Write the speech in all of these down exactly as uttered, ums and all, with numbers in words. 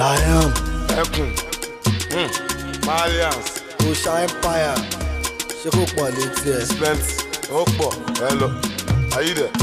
I am Ekun. Hmm. Malians. Osha Empire. Ṣé kò pọ̀ létí ẹ̀? Plenty. Ó pọ̀. Hello. Are you there?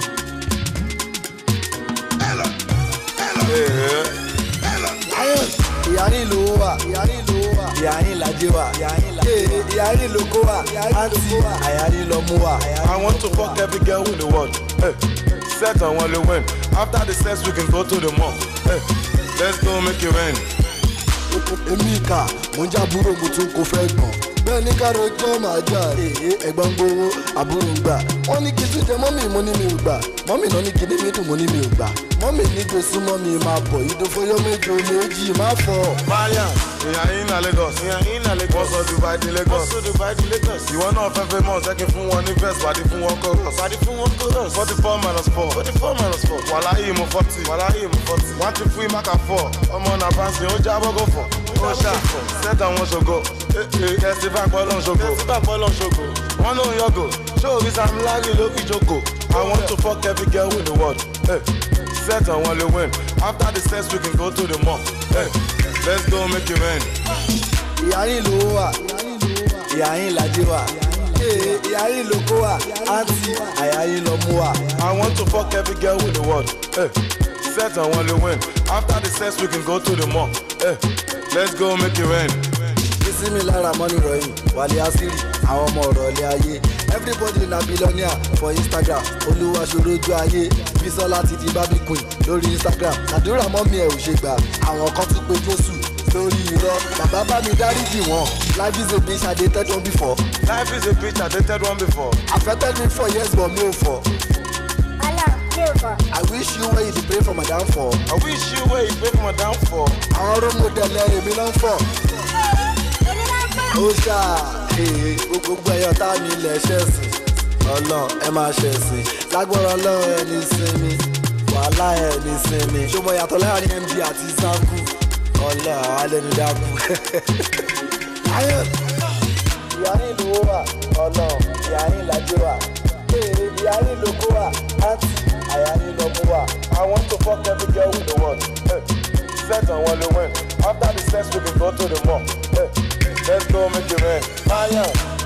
Hello. Hello. Yeah. Hello. Lion. Ìyá ní ìlú wà. Ìyá ní ìlú wà. Ìyá ní ìlàjì wà. Ìyá ní ìlàjì wà. Ìyá ní ìlókò wà. Àǹtí àyà ní ìlọ́mú wà. I want to fuck every girl in the world. Hey. Set and only win. After the sex we can go to the mall. Hey. Let's go make it rain. Èmi kà, mo ń jábúrò mo tún kò fẹ́ gbọ̀n. Bẹ́ẹ̀ ni káàró gbọ́ máa jà èyí ẹ̀gbọ́n gbowó àbúrò ń gbà. Wọ́n ní kí tún jẹ mọ́mì mo ní mi ò gbà. Mọ́mì náà ní kí ní mi dùn mo ní mi ò gbà. Mọ́mì ní gbé súnmọ́ mi máa bọ̀. Ìdófóyó méjì méjì máa fọ̀. Mariam, ìyá yín na Lagos. Ìyá yín na Lagos. Wọ́n sọ Dubai di Lagos. Wọ́n sọ Dubai di Lagos. Ìwọ náà fẹ́ fẹ́ mọ̀ sẹ́kì fún wọn ní verse pàdé fún wọn chorus. Pàdé fún wọn chorus. forty four minus four. forty four minus four. Wàláyé mo forty. Wàláyé mo forty. One two three máka four. Ọmọ náà bánsìn ó jábọ́ gò fọ̀. Ó ṣá sẹ́tà wọn ṣògo. Ẹ̀sìn bá pọ̀ lọ́n ṣògo. Ẹ̀sìn bá pọ̀ lọ́n ṣògo. Wọ́n ló ń yọ̀gò. Ṣé orí Sam Larry ló fi jókòó? I want to fuck every girl in the world. Hey. Set and only win. After the sex we can go to the mall. Hey. Let's go make it rain. Ìyá ní ìlú wà. Ìyá ní ìlàjì wà. Ìyá ní ìlókò wà. Àǹtí àyà ní ìlọ́mú wà. I want to fuck every girl in the world. Hey. Set and only win. After the sex we can go to the mall. Hey. Let's go make it rain. Bísí mi lára mọ́nì ròyìn, Wálé Asiri, àwọn ọmọ ọ̀rọ̀ ilé ayé. Everybody na billionaire for Instagram, Olúwa ṣòrojú ayé. Bísọ́lá ti di Barbie Queen lórí Instagram. Àdúrà mọ́mí ẹ̀ ò ṣe gbà, àwọn kan tún pe Jésù lórí irọ́. Bàbá bá mi dáríjì wọ́n. Life is a bitch, I dated one before. Life is a bitch, I dated one before. Affected me for years, but mi ò fọ̀. I wish you where you dey pray for my downfall. I wish you where you pray for my downfall. Àwọn role model ẹ̀ èmi ló ń fọ̀. Ó ṣá gbogbo ẹyọ tá mi ilẹ̀ ṣẹ̀sìn ọlọ́run ẹ máa ṣẹ̀sìn lágbára ọlọ́run ẹni sinmi wàhálà ẹni sinmi ṣọmọ yàtọ̀ láàrin M D àti Zanku ọlọ́run alẹ́nu dákú. Ìyá ní ìlú wà ọlọ́run ìyá ní ìlàjì wà ìyá ní ìlókò wà àǹtí àyà ní ìlọ́mú wà. I want to fuck every girl in the world. Hey. Set and only win. After the sex we can go to the mall. Hey. Let's go make it rain. Mariam.